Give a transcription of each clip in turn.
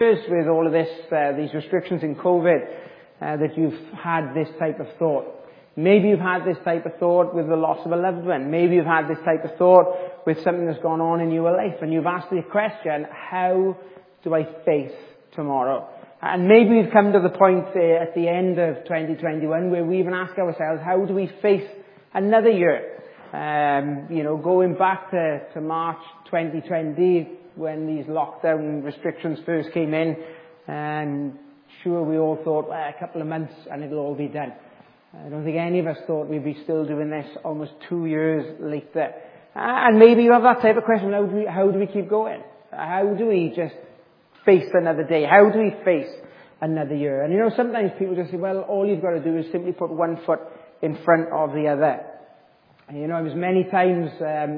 years with all of this, these restrictions in COVID, that you've had this type of thought. Maybe you've had this type of thought with the loss of a loved one. Maybe you've had this type of thought with something that's gone on in your life, and you've asked the question, how do I face tomorrow? And maybe we've come to the point at the end of 2021 where we even ask ourselves, how do we face another year? Going back to March 2020, when these lockdown restrictions first came in, and sure, we all thought, well, a couple of months and it'll all be done. I don't think any of us thought we'd be still doing this almost 2 years later. And maybe you have that type of question, how do we keep going? How do we just face another day? How do we face another year? And sometimes people just say, well, all you've got to do is simply put one foot in front of the other. And there's many times,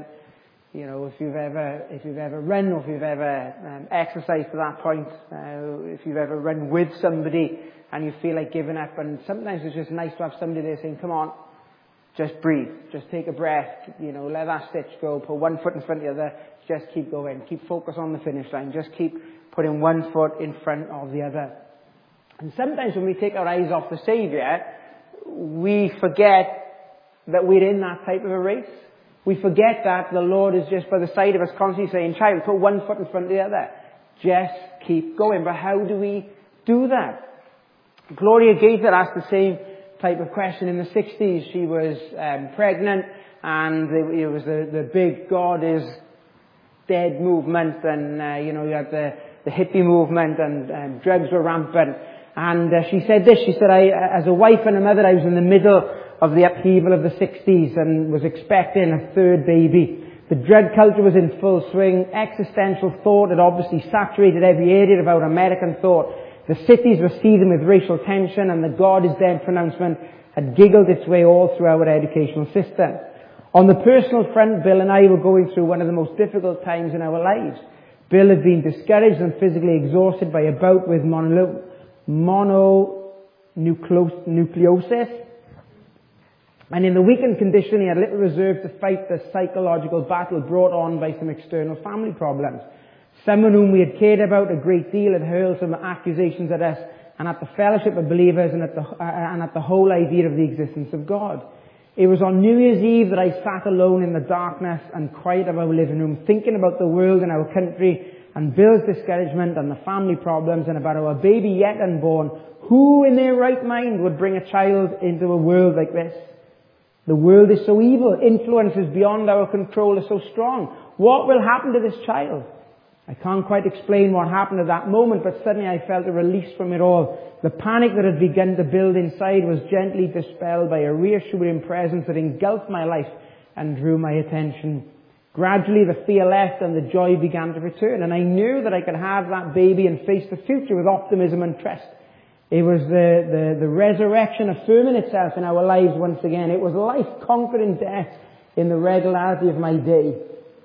if you've ever run, or if you've ever exercised to that point, if you've ever run with somebody and you feel like giving up, and sometimes it's just nice to have somebody there saying, come on, just breathe, just take a breath, let that stitch go, put one foot in front of the other, just keep going, keep focus on the finish line, just keep putting one foot in front of the other. And sometimes when we take our eyes off the Saviour, we forget that we're in that type of a race. We forget that the Lord is just by the side of us constantly saying, child, put one foot in front of the other. Just keep going. But how do we do that? Gloria Gaither asked the same type of question in the 60s. She was pregnant, and it was the big God is dead movement, and you had the hippie movement, and drugs were rampant. And she said this, she said, as a wife and a mother, I was in the middle of the upheaval of the 60s and was expecting a third baby. The drug culture was in full swing. Existential thought had obviously saturated every area of our American thought. The cities were seething with racial tension, and the God is dead pronouncement had giggled its way all through our educational system. On the personal front, Bill and I were going through one of the most difficult times in our lives. Bill had been discouraged and physically exhausted by a bout with mononucleosis. And in the weakened condition, he had little reserve to fight the psychological battle brought on by some external family problems. Someone whom we had cared about a great deal had hurled some accusations at us and at the fellowship of believers and at the whole idea of the existence of God. It was on New Year's Eve that I sat alone in the darkness and quiet of our living room, thinking about the world and our country and Bill's discouragement and the family problems and about our baby yet unborn. Who in their right mind would bring a child into a world like this? The world is so evil. Influences beyond our control are so strong. What will happen to this child? I can't quite explain what happened at that moment, but suddenly I felt a release from it all. The panic that had begun to build inside was gently dispelled by a reassuring presence that engulfed my life and drew my attention. Gradually the fear left and the joy began to return, and I knew that I could have that baby and face the future with optimism and trust. It was the resurrection affirming itself in our lives once again. It was life conquering death in the regularity of my day.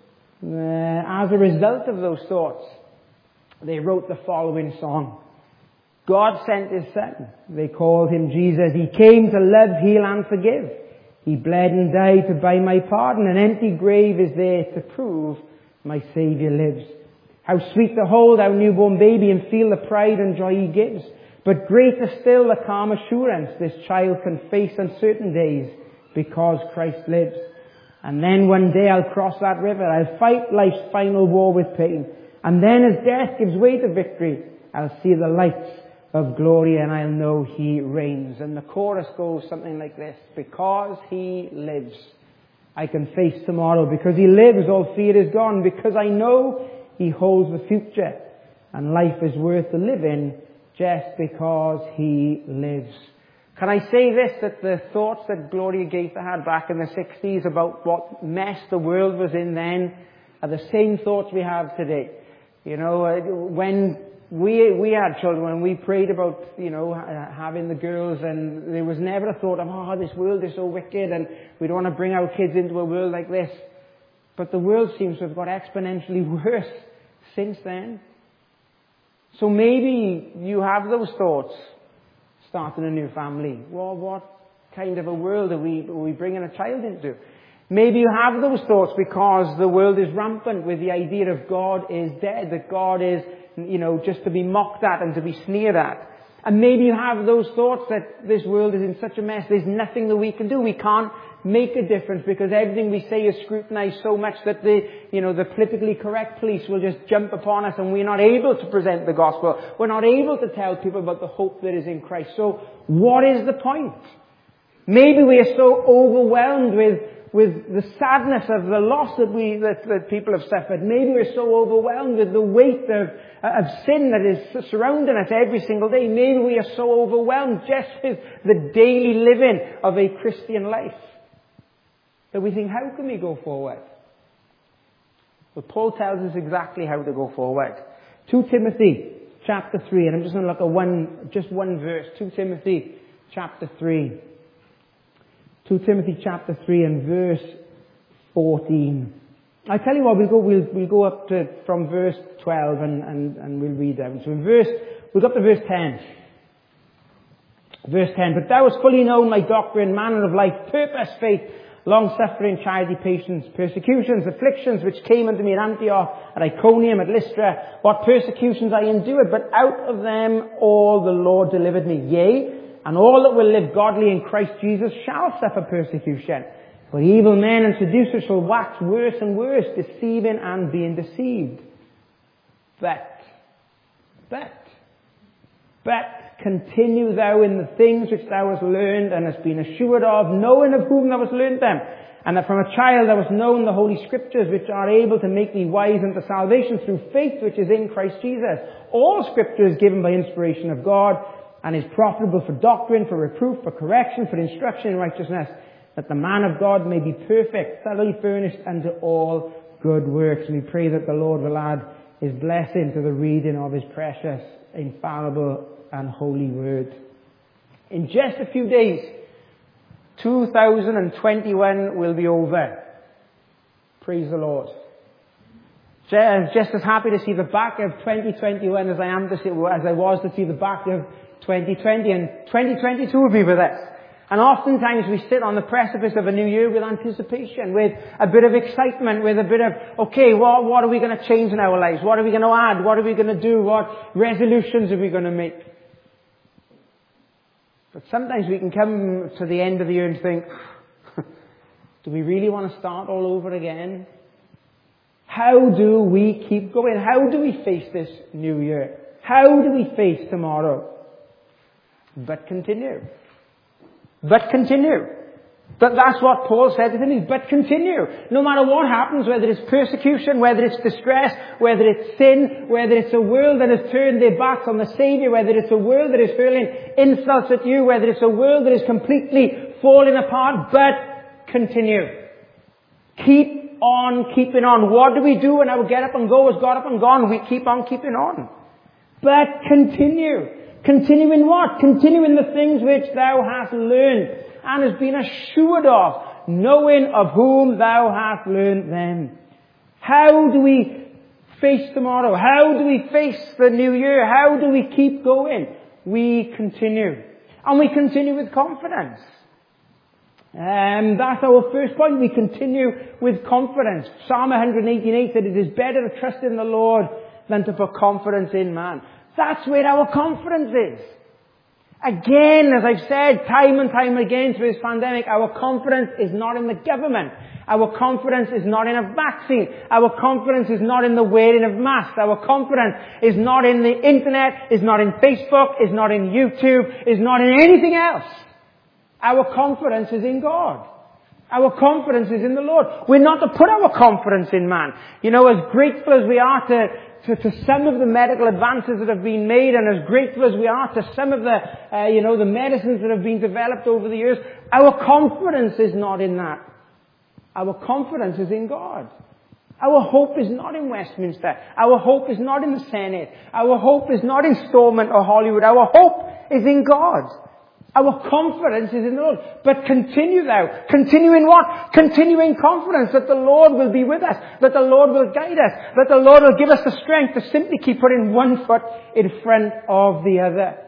As a result of those thoughts, they wrote the following song. God sent His Son. They called Him Jesus. He came to love, heal and forgive. He bled and died to buy my pardon. An empty grave is there to prove my Saviour lives. How sweet to hold our newborn baby and feel the pride and joy He gives. But greater still the calm assurance this child can face uncertain days because Christ lives. And then one day I'll cross that river. I'll fight life's final war with pain. And then as death gives way to victory, I'll see the lights of glory and I'll know He reigns. And the chorus goes something like this. Because He lives, I can face tomorrow. Because He lives, all fear is gone. Because I know He holds the future. And life is worth the living just because He lives. Can I say this, that the thoughts that Gloria Gaither had back in the 60s about what mess the world was in then are the same thoughts we have today. When we had children, when we prayed about, having the girls, and there was never a thought of, this world is so wicked and we don't want to bring our kids into a world like this. But the world seems to have got exponentially worse since then. So maybe you have those thoughts. Starting a new family. Well, what kind of a world are we bringing a child into? Maybe you have those thoughts because the world is rampant with the idea of God is dead, that God is just to be mocked at and to be sneered at. And maybe you have those thoughts that this world is in such a mess, there's nothing that we can do. We can't make a difference because everything we say is scrutinized so much that the politically correct police will just jump upon us and we're not able to present the gospel. We're not able to tell people about the hope that is in Christ. So what is the point? Maybe we are so overwhelmed with the sadness of the loss that people have suffered. Maybe we're so overwhelmed with the weight of sin that is surrounding us every single day. Maybe we are so overwhelmed just with the daily living of a Christian life that we think, how can we go forward? Well, Paul tells us exactly how to go forward. 2 Timothy chapter 3, and I'm just going to look at just one verse. 2 Timothy chapter 3. 2 Timothy chapter 3 and verse 14. I tell you what, we'll go up to from verse 12 and we'll read that. So we'll go up to verse 10. Verse 10. But thou hast fully known my doctrine, manner of life, purpose, faith, long-suffering, charity, patience, persecutions, afflictions, which came unto me at Antioch, at Iconium, at Lystra, what persecutions I endured, but out of them all the Lord delivered me. Yea, and all that will live godly in Christ Jesus shall suffer persecution. For evil men and seducers shall wax worse and worse, deceiving and being deceived. But continue thou in the things which thou hast learned and hast been assured of, knowing of whom thou hast learned them, and that from a child thou hast known the Holy Scriptures, which are able to make thee wise unto salvation through faith which is in Christ Jesus. All Scripture is given by inspiration of God, and is profitable for doctrine, for reproof, for correction, for instruction in righteousness, that the man of God may be perfect, thoroughly furnished unto all good works. And we pray that the Lord will add His blessing to the reading of His precious, infallible, and holy word. In just a few days, 2021 will be over. Praise the Lord. Just as happy to see the back of 2021 as I was to see the back of 2020, and 2022 will be with us. And oftentimes we sit on the precipice of a new year with anticipation, with a bit of excitement, with a bit of, okay, what are we going to change in our lives? What are we going to add? What are we going to do? What resolutions are we going to make? But sometimes we can come to the end of the year and think, do we really want to start all over again? How do we keep going? How do we face this new year? How do we face tomorrow? But continue. But continue. That's what Paul said to Timothy. But continue. No matter what happens, whether it's persecution, whether it's distress, whether it's sin, whether it's a world that has turned their backs on the Savior, whether it's a world that is hurling insults at you, whether it's a world that is completely falling apart, but continue. Keep on keeping on. What do we do when our get up and go has got up and gone? We keep on keeping on. But continue. Continue in what? Continue in the things which thou hast learned and hast been assured of, knowing of whom thou hast learned them. How do we face tomorrow? How do we face the new year? How do we keep going? We continue. And we continue with confidence. That's our first point. We continue with confidence. Psalm 118:8 said, it is better to trust in the Lord than to put confidence in man. That's where our confidence is. Again, as I've said time and time again through this pandemic, our confidence is not in the government. Our confidence is not in a vaccine. Our confidence is not in the wearing of masks. Our confidence is not in the internet, is not in Facebook, is not in YouTube, is not in anything else. Our confidence is in God. Our confidence is in the Lord. We're not to put our confidence in man. As grateful as we are to some of the medical advances that have been made, and as grateful as we are to some of the medicines that have been developed over the years, our confidence is not in that. Our confidence is in God. Our hope is not in Westminster. Our hope is not in the Senate. Our hope is not in Stormont or Hollywood. Our hope is in God. Our confidence is in the Lord. But continue thou. Continue in what? Continue in confidence that the Lord will be with us. That the Lord will guide us. That the Lord will give us the strength to simply keep putting one foot in front of the other.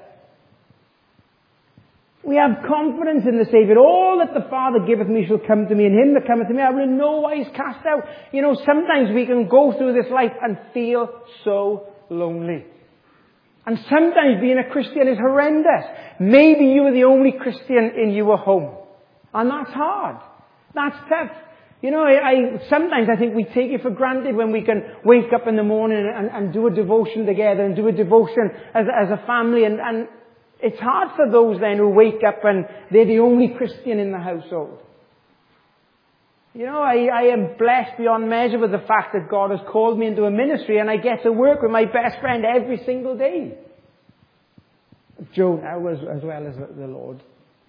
We have confidence in the Savior. All that the Father giveth me shall come to me, and him that cometh to me I will in no wise cast out. Sometimes we can go through this life and feel so lonely. And sometimes being a Christian is horrendous. Maybe you were the only Christian in your home. And that's hard. That's tough. You know, sometimes I think we take it for granted when we can wake up in the morning and do a devotion together and do a devotion as a family. And it's hard for those then who wake up and they're the only Christian in the household. You know, I am blessed beyond measure with the fact that God has called me into a ministry and I get to work with my best friend every single day. Joe now as well as the Lord.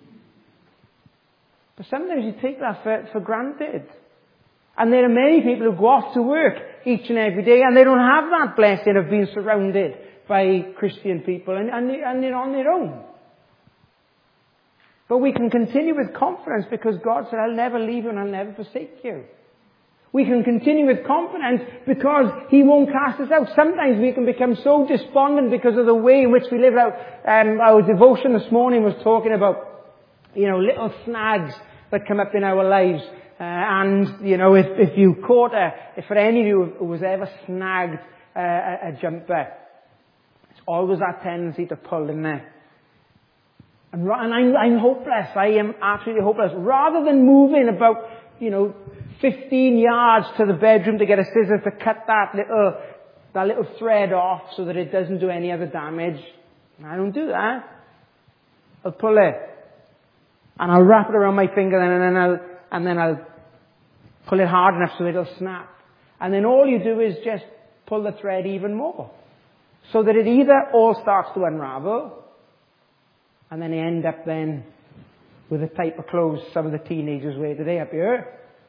But sometimes you take that for granted. And there are many people who go off to work each and every day and they don't have that blessing of being surrounded by Christian people and they're on their own. But we can continue with confidence because God said, I'll never leave you and I'll never forsake you. We can continue with confidence because He won't cast us out. Sometimes we can become so despondent because of the way in which we live out. Our devotion this morning was talking about, you know, little snags that come up in our lives. And, you know, if you caught if for any of you who was ever snagged a jumper, it's always that tendency to pull in there. And I'm hopeless. I am absolutely hopeless. Rather than moving about, 15 yards to the bedroom to get a scissors to cut that little thread off so that it doesn't do any other damage, I don't do that. I'll pull it. And I'll wrap it around my finger and then I'll pull it hard enough so it'll snap. And then all you do is just pull the thread even more. So that it either all starts to unravel, and then you end up then with the type of clothes some of the teenagers wear today up here.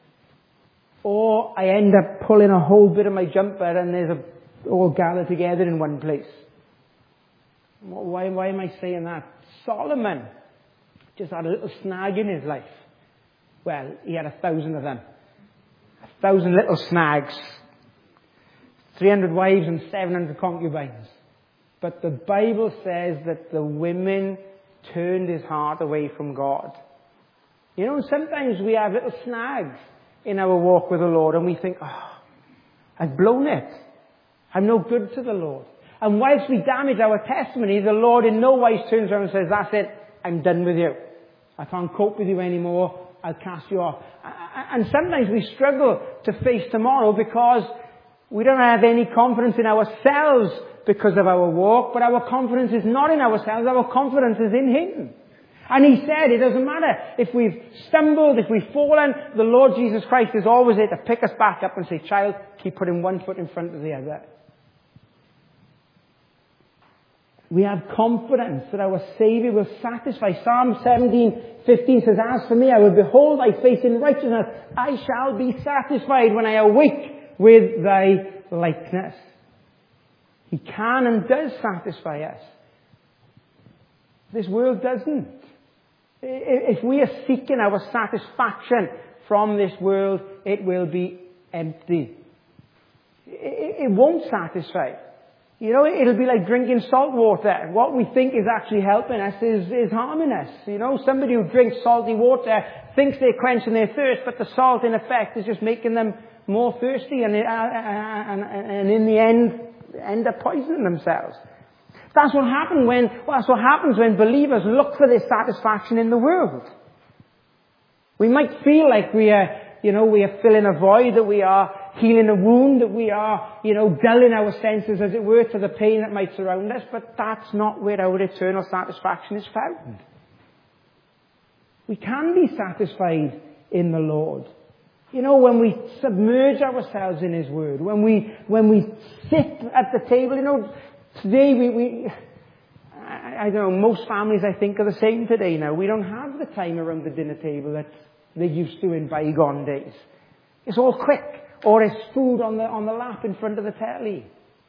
Or I end up pulling a whole bit of my jumper and there's all gathered together in one place. Why am I saying that? Solomon just had a little snag in his life. Well, he had 1,000 of them. 1,000 little snags. 300 wives and 700 concubines. But the Bible says that the women turned his heart away from God. Sometimes we have little snags in our walk with the Lord and we think, I've blown it. I'm no good to the Lord. And whilst we damage our testimony, the Lord in no wise turns around and says, that's it, I'm done with you. I can't cope with you anymore. I'll cast you off. And sometimes we struggle to face tomorrow because we don't have any confidence in ourselves because of our walk, but our confidence is not in ourselves, our confidence is in Him. And He said it doesn't matter if we've stumbled, if we've fallen, the Lord Jesus Christ is always there to pick us back up and say, child, keep putting one foot in front of the other. We have confidence that our Saviour will satisfy. Psalm 17:15 says, as for me, I will behold thy face in righteousness. I shall be satisfied when I awake with thy likeness. He can and does satisfy us. This world doesn't. If we are seeking our satisfaction from this world, it will be empty. It won't satisfy. It'll be like drinking salt water. What we think is actually helping us is harming us. Somebody who drinks salty water thinks they're quenching their thirst, but the salt in effect is just making them more thirsty and in the end up poisoning themselves. That's what happens when believers look for this satisfaction in the world. We might feel like we are filling a void, that we are healing a wound, that we are, dulling our senses, as it were, to the pain that might surround us, but that's not where our eternal satisfaction is found. We can be satisfied in the Lord. When we submerge ourselves in His Word, when we sit at the table, today I don't know, most families I think are the same today now. We don't have the time around the dinner table that they used to in bygone days. It's all quick, or it's food on the lap in front of the telly.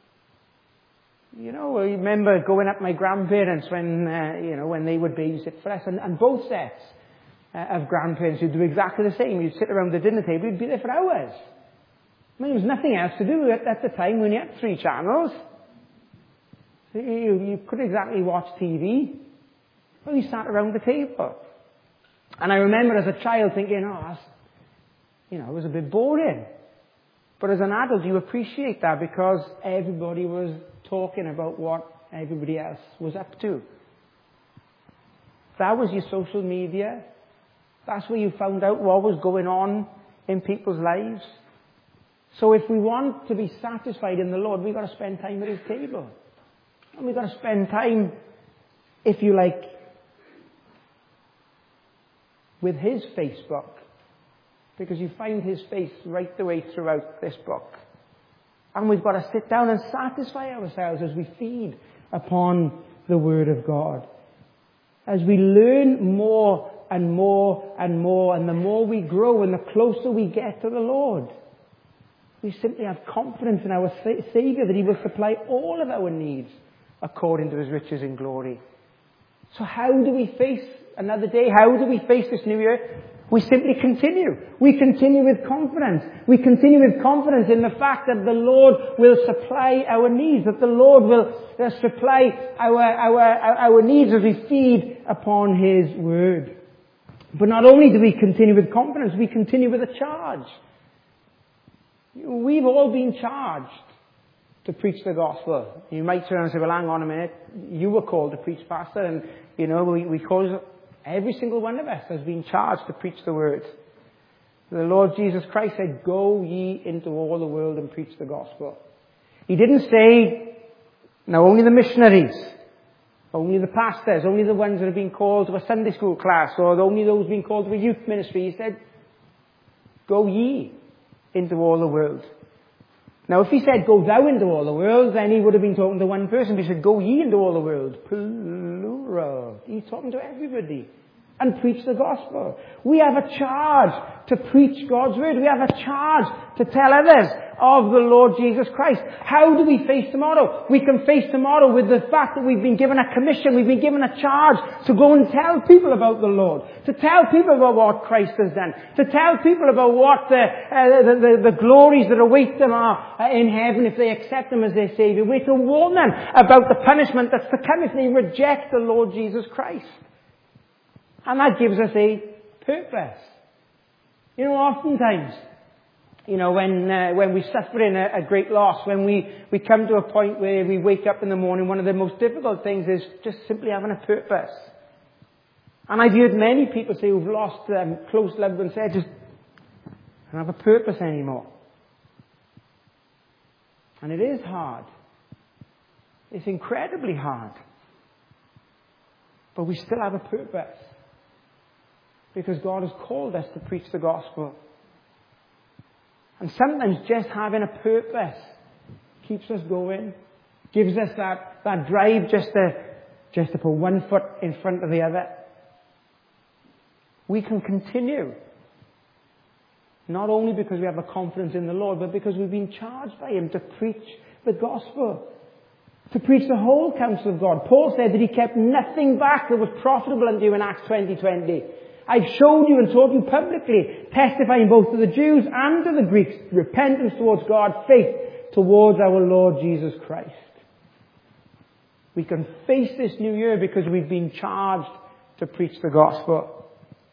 I remember going up my grandparents when they would babysit for us, and both sets of grandparents who'd do exactly the same. You'd sit around the dinner table, you'd be there for hours. There was nothing else to do at the time when you had 3 channels. You couldn't exactly watch TV. Well, you sat around the table. And I remember as a child thinking, it was a bit boring. But as an adult, you appreciate that because everybody was talking about what everybody else was up to. That was your social media. That's where you found out what was going on in people's lives. So if we want to be satisfied in the Lord, we've got to spend time at His table. And we've got to spend time, if you like, with His Facebook. Because you find His face right the way throughout this book. And we've got to sit down and satisfy ourselves as we feed upon the Word of God. As we learn more and more and more, and the more we grow and the closer we get to the Lord, we simply have confidence in our Saviour that He will supply all of our needs according to His riches in glory. So how do we face another day? How do we face this new year? We simply continue. We continue with confidence. We continue with confidence in the fact that the Lord will supply our needs, that the Lord will supply our needs as we feed upon His Word. But not only do we continue with confidence, we continue with a charge. We've all been charged to preach the gospel. You might turn and say, well, hang on a minute. You were called to preach, Pastor, and, we call every single one of us has been charged to preach the word. The Lord Jesus Christ said, go ye into all the world and preach the gospel. He didn't say, now only the missionaries, only the pastors, only the ones that have been called to a Sunday school class, or only those being called to a youth ministry. He said, go ye into all the world. Now if he said, go thou into all the world, then he would have been talking to one person. He said, go ye into all the world. Plural. He's talking to everybody. And preach the gospel. We have a charge to preach God's word. We have a charge to tell others of the Lord Jesus Christ. How do we face tomorrow? We can face tomorrow with the fact that we've been given a commission. We've been given a charge to go and tell people about the Lord. To tell people about what Christ has done. To tell people about what the glories that await them are in heaven if they accept Him as their Saviour. We're to warn them about the punishment that's to come if they reject the Lord Jesus Christ. And that gives us a purpose. Oftentimes, when we suffer in a great loss, when we come to a point where we wake up in the morning, one of the most difficult things is just simply having a purpose. And I've heard many people say who've lost close loved ones say, I just don't have a purpose anymore. And it is hard. It's incredibly hard. But we still have a purpose. Because God has called us to preach the gospel. And sometimes just having a purpose keeps us going. Gives us that drive just to put one foot in front of the other. We can continue. Not only because we have a confidence in the Lord, but because we've been charged by Him to preach the gospel. To preach the whole counsel of God. Paul said that he kept nothing back that was profitable unto you in Acts 20:20. I've showed you and taught you publicly, testifying both to the Jews and to the Greeks, repentance towards God, faith towards our Lord Jesus Christ. We can face this new year because we've been charged to preach the gospel.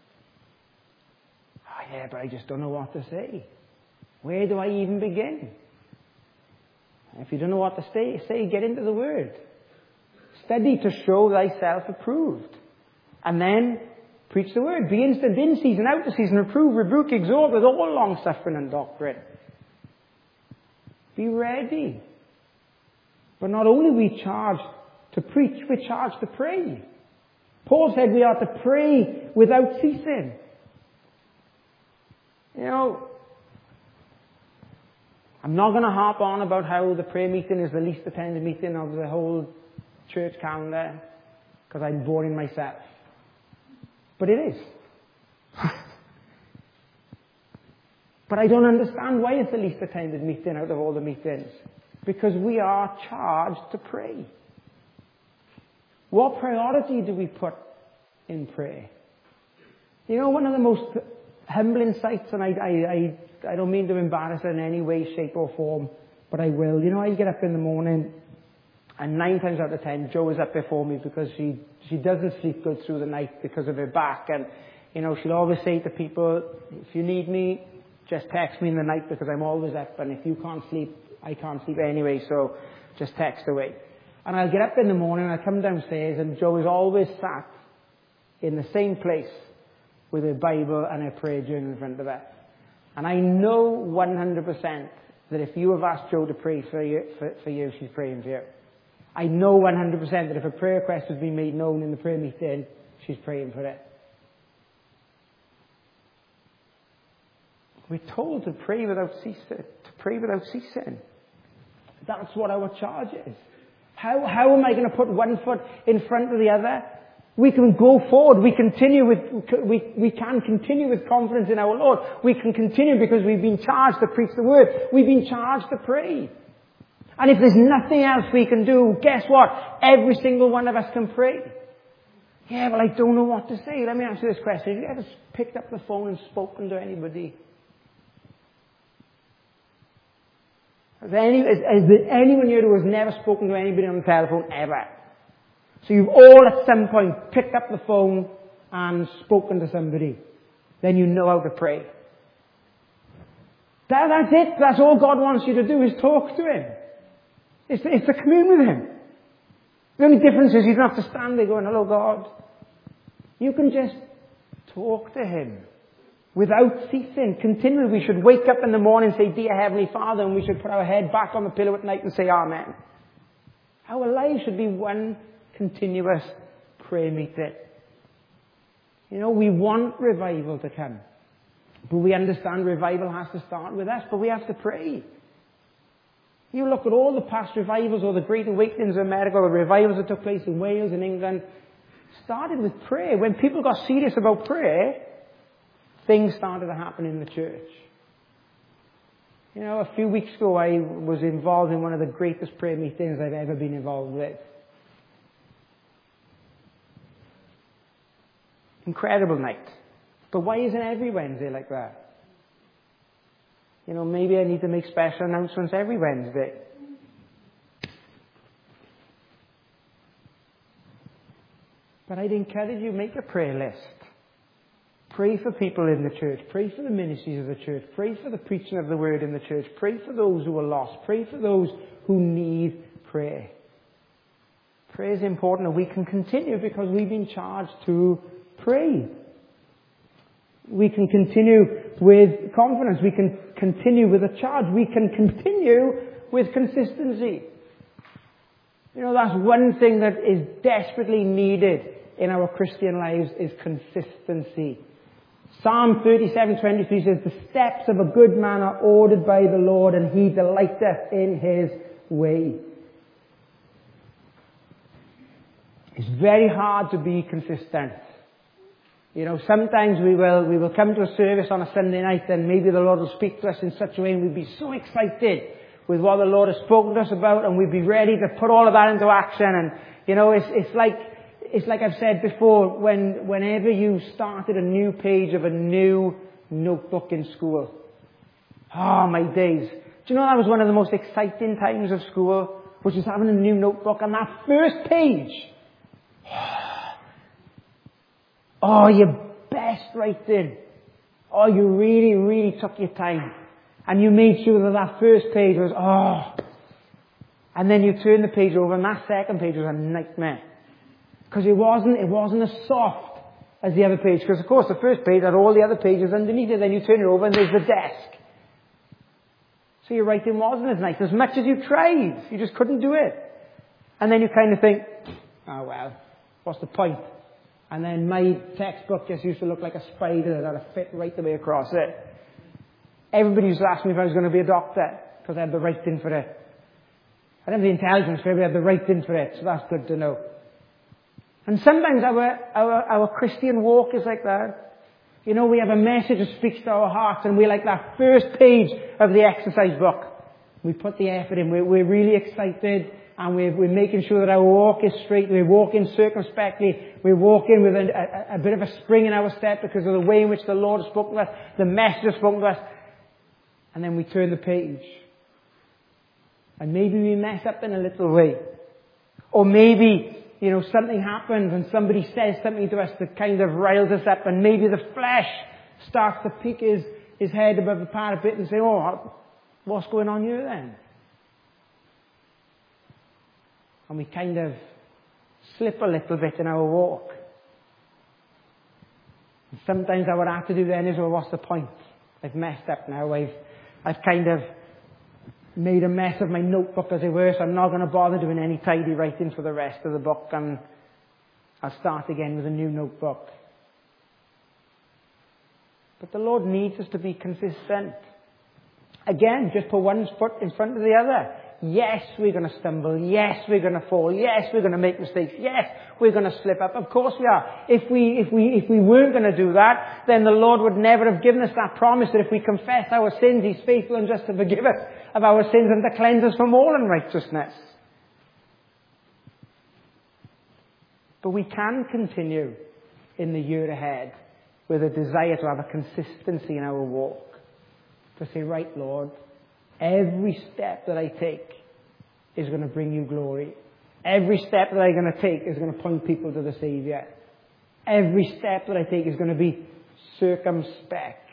Oh yeah, but I just don't know what to say. Where do I even begin? If you don't know what to say, get into the Word. Study to show thyself approved. And then preach the word. Be instant in season, out of season. Reprove, rebuke, exhort with all long suffering and doctrine. Be ready. But not only are we charged to preach, we're charged to pray. Paul said we are to pray without ceasing. I'm not going to harp on about how the prayer meeting is the least attended meeting of the whole church calendar, because I'm boring myself. But it is. But I don't understand why it's the least attended meeting out of all the meetings. Because we are charged to pray. What priority do we put in prayer? One of the most humbling sights, and I don't mean to embarrass her in any way, shape or form, but I will. I get up in the morning, and 9 times out of 10, Jo is up before me because she doesn't sleep good through the night because of her back. And, she'll always say to people, if you need me, just text me in the night because I'm always up, and if you can't sleep, I can't sleep anyway, so just text away. And I'll get up in the morning, and I'll come downstairs, and Jo is always sat in the same place with her Bible and her prayer journal in front of her. And I know 100% that if you have asked Jo to pray for you, she's praying for you. I know 100% that if a prayer request has been made known in the prayer meeting, she's praying for it. We're told to pray without ceasing. That's what our charge is. How am I going to put one foot in front of the other? We can go forward. We can continue with confidence in our Lord. We can continue because we've been charged to preach the word. We've been charged to pray. And if there's nothing else we can do, guess what? Every single one of us can pray. Yeah, well, I don't know what to say. Let me ask you this question. Have you ever picked up the phone and spoken to anybody? Is there anyone here who has never spoken to anybody on the telephone ever? So you've all at some point picked up the phone and spoken to somebody. Then you know how to pray. That's it. That's all God wants you to do, is talk to Him. It's to commune with Him. The only difference is you don't have to stand there going, hello God. You can just talk to Him without ceasing, continually. We should wake up in the morning and say, Dear Heavenly Father, and we should put our head back on the pillow at night and say, Amen. Our lives should be one continuous prayer meeting. You know, we want revival to come. But we understand revival has to start with us, but we have to pray. You look at all the past revivals, or the Great Awakenings in America, or the revivals that took place in Wales and England, started with prayer. When people got serious about prayer, things started to happen in the church. You know, a few weeks ago I was involved in one of the greatest prayer meetings I've ever been involved with. Incredible night. But why isn't every Wednesday like that? You know, maybe I need to make special announcements every Wednesday. But I'd encourage you, make a prayer list. Pray for people in the church. Pray for the ministries of the church. Pray for the preaching of the word in the church. Pray for those who are lost. Pray for those who need prayer. Prayer is important, and we can continue because we've been charged to pray. We can continue with confidence. We can continue with a charge. We can continue with consistency. You know, that's one thing that is desperately needed in our Christian lives, is consistency. Psalm 37:23 says, the steps of a good man are ordered by the Lord, and He delighteth in His way. It's very hard to be consistent. You know, sometimes we will come to a service on a Sunday night, and maybe the Lord will speak to us in such a way, and we'll be so excited with what the Lord has spoken to us about, and we'll be ready to put all of that into action. And, you know, it's like I've said before, whenever you started a new page of a new notebook in school. Oh, my days. Do you know that was one of the most exciting times of school, was just having a new notebook, and that first page. Oh, your best writing. Oh, you really, really took your time. And you made sure that first page was, And then you turn the page over, and that second page was a nightmare. Because it wasn't as soft as the other page. Because, of course, the first page had all the other pages underneath it. Then you turn it over, and there's the desk. So your writing wasn't as nice. As much as you tried, you just couldn't do it. And then you kind of think, oh, well, what's the point? And then my textbook just used to look like a spider that had a fit right the way across it. Everybody used to ask me if I was going to be a doctor, because I had the writing for it. I didn't have the intelligence for it, but I had the writing for it, so that's good to know. And sometimes our Christian walk is like that. You know, we have a message that speaks to our hearts, and we're like that first page of the exercise book. We put the effort in. We're really excited, and we're making sure that our walk is straight. We're walking circumspectly. We're walking with a bit of a spring in our step because of the way in which the Lord has spoken to us, the message has spoken to us. And then we turn the page. And maybe we mess up in a little way. Or maybe, you know, something happens and somebody says something to us that kind of riles us up, and maybe the flesh starts to pique his his head above the parapet and say, oh, what's going on here then? And we kind of slip a little bit in our walk. And sometimes our attitude then is, well, what's the point? I've messed up now. I've kind of made a mess of my notebook, as it were, so I'm not going to bother doing any tidy writing for the rest of the book, and I'll start again with a new notebook. But the Lord needs us to be consistent. Again, just put one foot in front of the other. Yes, we're going to stumble. Yes, we're going to fall. Yes, we're going to make mistakes. Yes, we're going to slip up. Of course we are. If we weren't going to do that, then the Lord would never have given us that promise that if we confess our sins, He's faithful and just to forgive us of our sins and to cleanse us from all unrighteousness. But we can continue in the year ahead with a desire to have a consistency in our walk. To say, right, Lord, every step that I take is going to bring you glory. Every step that I'm going to take is going to point people to the Saviour. Every step that I take is going to be circumspect.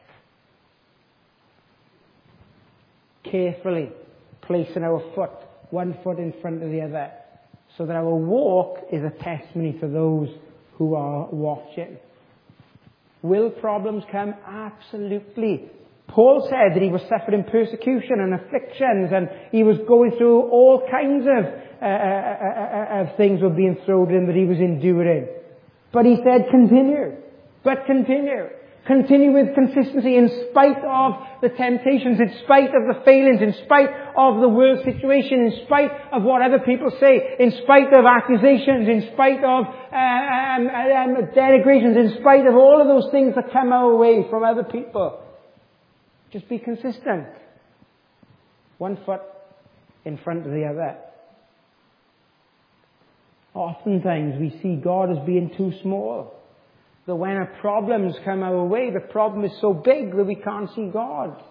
Carefully placing our foot, one foot in front of the other, so that our walk is a testimony to those who are watching. Will problems come? Absolutely. Paul said that he was suffering persecution and afflictions, and he was going through all kinds of things were being thrown in that he was enduring. But he said, continue. But continue. Continue with consistency in spite of the temptations, in spite of the failings, in spite of the world situation, in spite of what other people say, in spite of accusations, in spite of denigrations, in spite of all of those things that come our way from other people. Just be consistent. One foot in front of the other. Oftentimes we see God as being too small. That when our problems come our way, the problem is so big that we can't see God.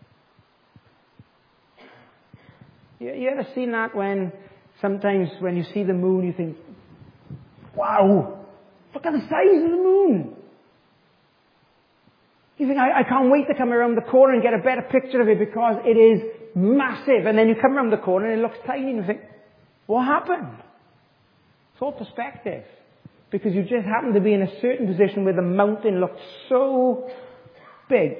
You ever seen that when sometimes when you see the moon you think, wow, look at the size of the moon. You think, I can't wait to come around the corner and get a better picture of it because it is massive. And then you come around the corner and it looks tiny and you think, what happened? It's all perspective. Because you just happen to be in a certain position where the mountain looked so big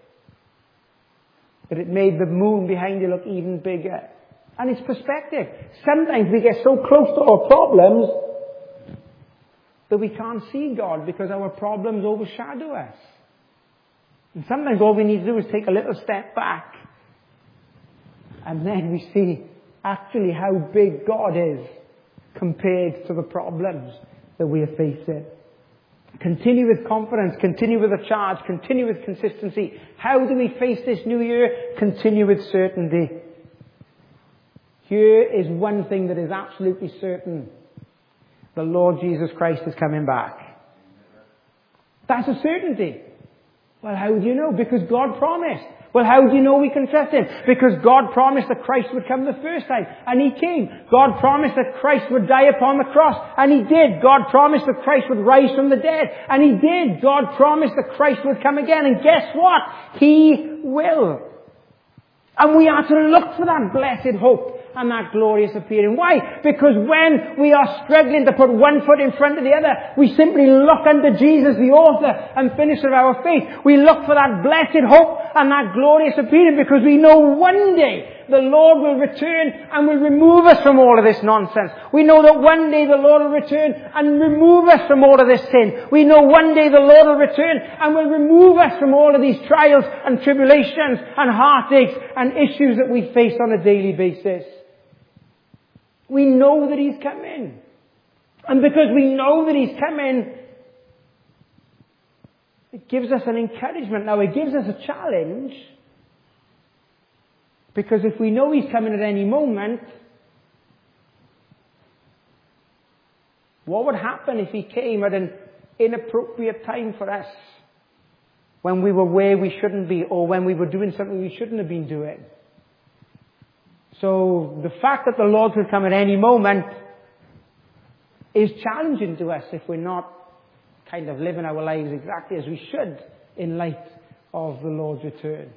that it made the moon behind you look even bigger. And it's perspective. Sometimes we get so close to our problems that we can't see God because our problems overshadow us. And sometimes all we need to do is take a little step back. And then we see actually how big God is compared to the problems that we are facing. Continue with confidence. Continue with a charge. Continue with consistency. How do we face this new year? Continue with certainty. Here is one thing that is absolutely certain. The Lord Jesus Christ is coming back. That's a certainty. Well, how do you know? Because God promised. Well, how do you know we can trust Him? Because God promised that Christ would come the first time, and He came. God promised that Christ would die upon the cross, and He did. God promised that Christ would rise from the dead, and He did. God promised that Christ would come again, and guess what? He will. And we are to look for that blessed hope and that glorious appearing. Why? Because when we are struggling to put one foot in front of the other, we simply look unto Jesus, the author and finisher of our faith. We look for that blessed hope and that glorious appearing because we know one day the Lord will return and will remove us from all of this nonsense. We know that one day the Lord will return and remove us from all of this sin. We know one day the Lord will return and will remove us from all of these trials and tribulations and heartaches and issues that we face on a daily basis. We know that He's coming. And because we know that He's coming, it gives us an encouragement. Now, it gives us a challenge. Because if we know He's coming at any moment, what would happen if He came at an inappropriate time for us? When we were where we shouldn't be, or when we were doing something we shouldn't have been doing. So the fact that the Lord could come at any moment is challenging to us if we're not kind of living our lives exactly as we should in light of the Lord's return.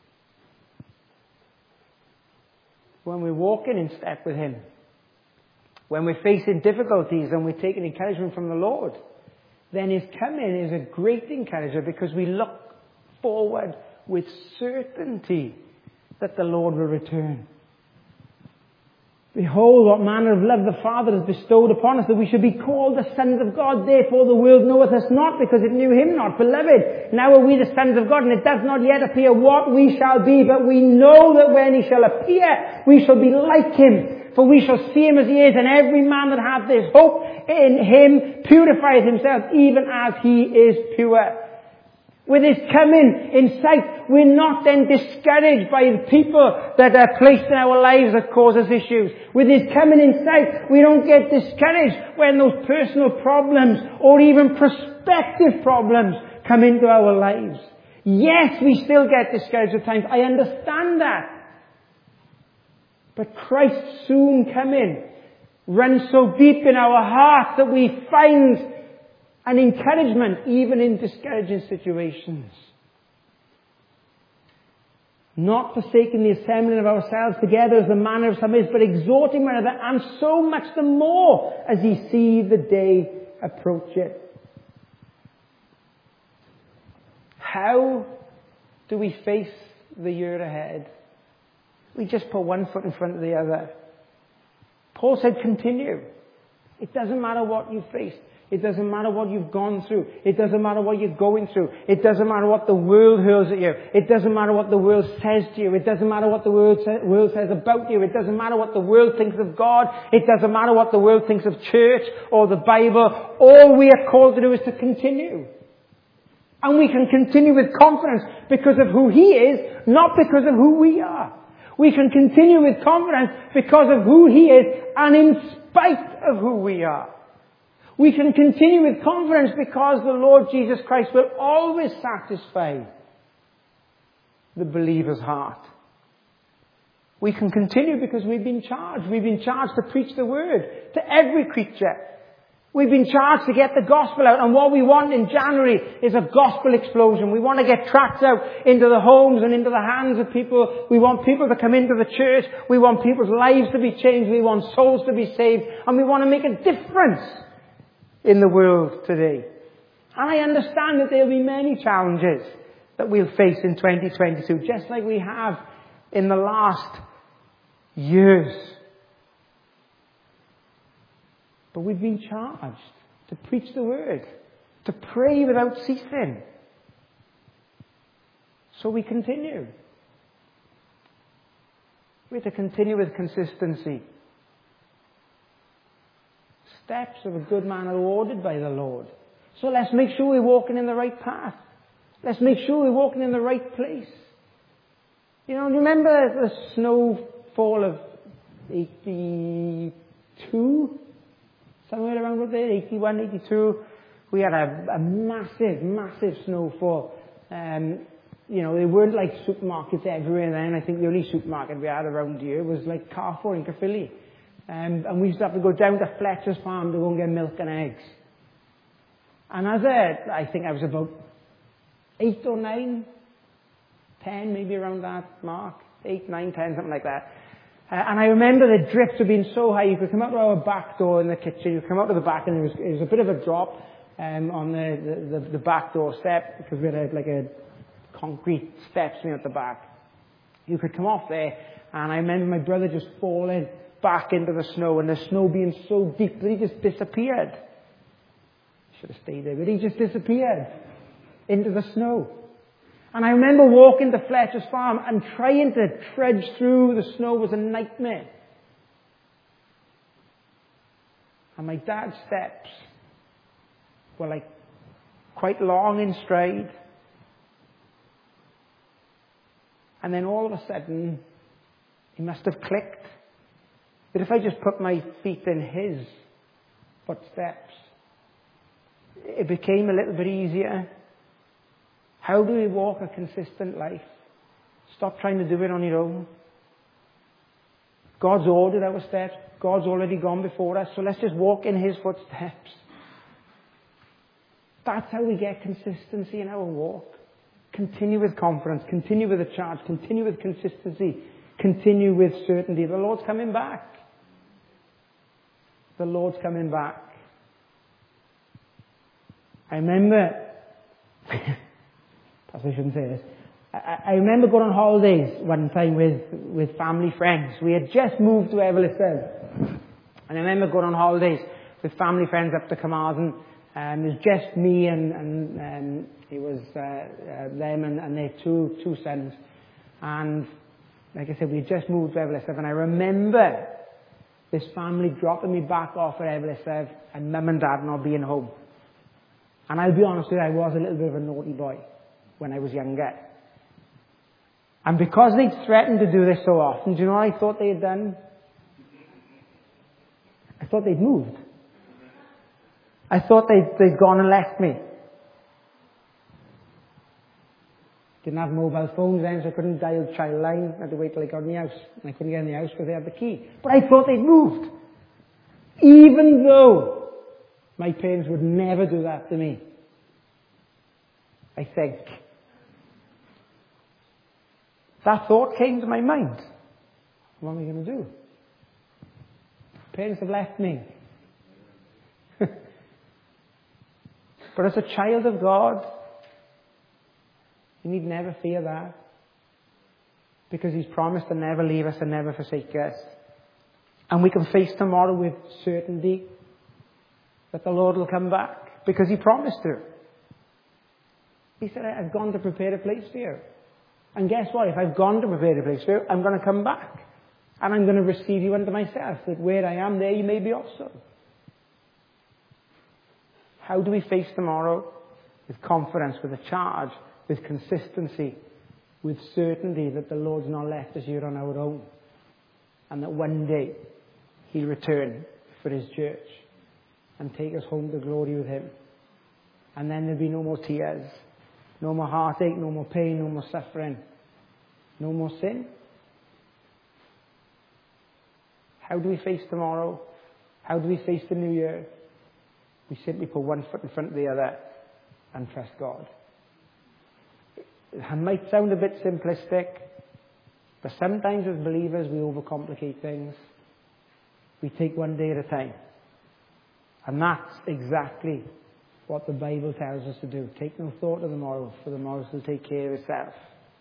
When we're walking in step with Him, when we're facing difficulties and we're taking encouragement from the Lord, then His coming is a great encourager because we look forward with certainty that the Lord will return. Behold, what manner of love the Father has bestowed upon us, that we should be called the sons of God. Therefore the world knoweth us not, because it knew Him not. Beloved, now are we the sons of God, and it does not yet appear what we shall be, but we know that when He shall appear, we shall be like Him. For we shall see Him as He is, and every man that hath this hope in Him purifieth himself, even as He is pure. With His coming in sight, we're not then discouraged by the people that are placed in our lives that cause us issues. With His coming in sight, we don't get discouraged when those personal problems or even prospective problems come into our lives. Yes, we still get discouraged at times. I understand that. But Christ's soon coming runs so deep in our hearts that we find an encouragement even in discouraging situations. Not forsaking the assembling of ourselves together as the manner of some is, but exhorting one another, and so much the more as ye see the day approaching. How do we face the year ahead? We just put one foot in front of the other. Paul said continue. It doesn't matter what you face. It doesn't matter what you've gone through. It doesn't matter what you're going through. It doesn't matter what the world hurls at you. It doesn't matter what the world says to you. It doesn't matter what the world says about you. It doesn't matter what the world thinks of God. It doesn't matter what the world thinks of church or the Bible. All we are called to do is to continue. And we can continue with confidence because of who He is, not because of who we are. We can continue with confidence because of who He is and in spite of who we are. We can continue with confidence because the Lord Jesus Christ will always satisfy the believer's heart. We can continue because we've been charged. We've been charged to preach the word to every creature. We've been charged to get the gospel out. And what we want in January is a gospel explosion. We want to get tracts out into the homes and into the hands of people. We want people to come into the church. We want people's lives to be changed. We want souls to be saved. And we want to make a difference in the world today. And I understand that there will be many challenges that we'll face in 2022, just like we have in the last years. But we've been charged to preach the word, to pray without ceasing. So we continue. We're to continue with consistency. Steps of a good man are ordered by the Lord. So let's make sure we're walking in the right path. Let's make sure we're walking in the right place. You know, remember the snowfall of 82? Somewhere around there, 81, 82. We had a massive, massive snowfall. You know, there weren't like supermarkets everywhere then. I think the only supermarket we had around here was like Carrefour in Caerphilly. And we used to have to go down to Fletcher's farm to go and get milk and eggs. And I think I was about 8 or 9, 10, maybe around that mark. 8, 9, 10, something like that. And I remember the drifts had been so high, you could come out to our back door in the kitchen, you could come out to the back and it was a bit of a drop on the back door step, because we had like a concrete steps near at the back. You could come off there, and I remember my brother just falling back into the snow, and the snow being so deep that he just disappeared. Should have stayed there, but he just disappeared into the snow. And I remember walking to Fletcher's farm and trying to trudge through the snow was a nightmare. And my dad's steps were like quite long in stride. And then all of a sudden, he must have clicked that if I just put my feet in his footsteps, it became a little bit easier. How do we walk a consistent life? Stop trying to do it on your own. God's ordered our steps. God's already gone before us. So let's just walk in His footsteps. That's how we get consistency in our walk. Continue with confidence. Continue with a charge. Continue with consistency. Continue with certainty. The Lord's coming back. The Lord's coming back. I remember, perhaps I shouldn't say this. I remember going on holidays one time with family friends. We had just moved to Everlyston. And I remember going on holidays with family friends up to Carmarthen. It was just me and it was them and their two sons. And like I said, we had just moved to Everlyston. And I remember this family dropping me back off at Everlyston and mum and dad not being home. And I'll be honest with you, I was a little bit of a naughty boy when I was younger. And because they'd threatened to do this so often, do you know what I thought they had done? I thought they'd moved. I thought they'd gone and left me. Didn't have mobile phones then, so I couldn't dial Childline. I had to wait till I got in the house. And I couldn't get in the house because they had the key. But I thought they'd moved. Even though my parents would never do that to me. I think. That thought came to my mind. What am I going to do? Parents have left me. But as a child of God, you need never fear that. Because He's promised to never leave us and never forsake us. And we can face tomorrow with certainty that the Lord will come back. Because He promised to. He said, I've gone to prepare a place for you. And guess what? If I've gone to prepare a place for you, I'm going to come back. And I'm going to receive you unto myself. That where I am, there you may be also. How do we face tomorrow? With confidence, with a charge, with consistency, with certainty that the Lord's not left us here on our own. And that one day He'll return for His church and take us home to glory with Him. And then there'll be no more tears, no more heartache, no more pain, no more suffering, no more sin. How do we face tomorrow? How do we face the new year? We simply put one foot in front of the other and trust God. It might sound a bit simplistic, but sometimes as believers we overcomplicate things. We take one day at a time. And that's exactly what the Bible tells us to do. Take no thought of tomorrow, for tomorrow will take care of itself.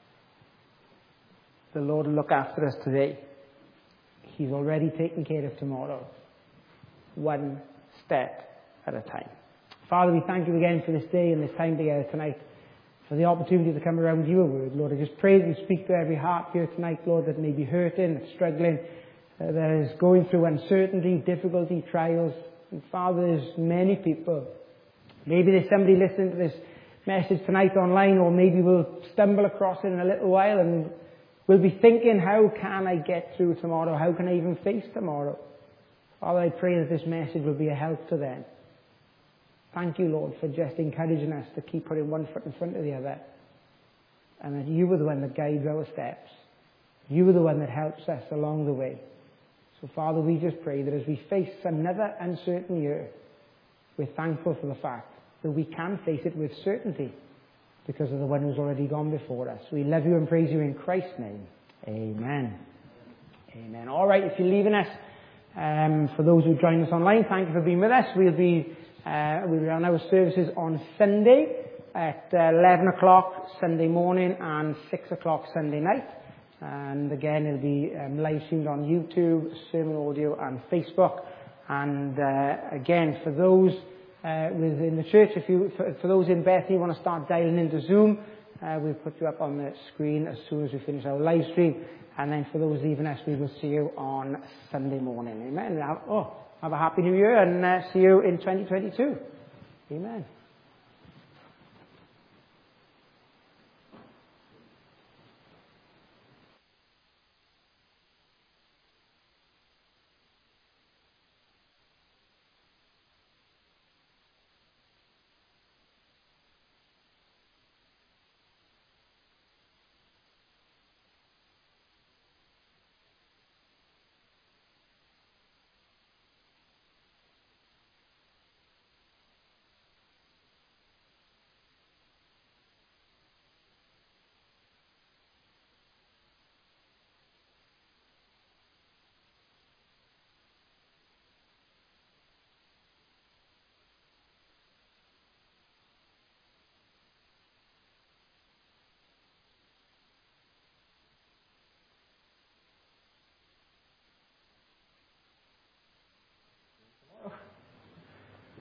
The Lord will look after us today. He's already taken care of tomorrow. One step at a time. Father, we thank you again for this day and this time together tonight, for the opportunity to come around your word. Lord, I just pray that you speak to every heart here tonight, Lord, that may be hurting, that's struggling, that is going through uncertainty, difficulty, trials. And Father, there's many people. Maybe there's somebody listening to this message tonight online, or maybe we'll stumble across it in a little while and we'll be thinking, how can I get through tomorrow? How can I even face tomorrow? Father, I pray that this message will be a help to them. Thank you, Lord, for just encouraging us to keep putting one foot in front of the other. And that you are the one that guides our steps. You are the one that helps us along the way. So, Father, we just pray that as we face another uncertain year, we're thankful for the fact that we can face it with certainty because of the one who's already gone before us. We love you and praise you in Christ's name. Amen. Amen. All right, if you're leaving us, for those who join us online, thank you for being with us. We'll be on our services on Sunday at 11 o'clock Sunday morning and 6 o'clock Sunday night. And again, it'll be live streamed on YouTube, sermon audio and Facebook. And again, for those within the church, for those in Bethany who want to start dialing into Zoom, we'll put you up on the screen as soon as we finish our live stream. And then for those leaving us, we will see you on Sunday morning. Amen. Have a happy new year and see you in 2022. Amen.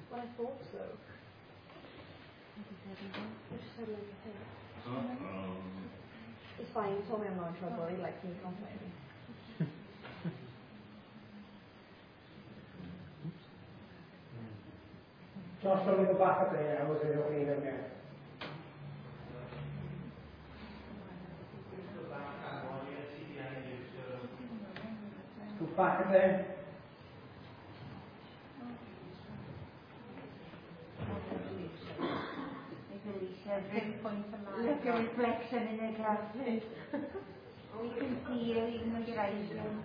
Well, I thought so. It's fine, you told me I'm not in trouble. He likes me complaining. Josh, shall we go back up there? Or was it okay down there? Go back up there. Like a reflection in a glass. You can see it even with your eyes closed.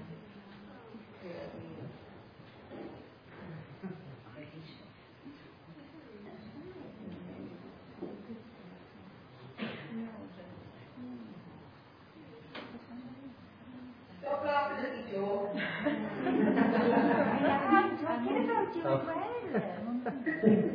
Stop laughing at each other. I'm talking about you as well.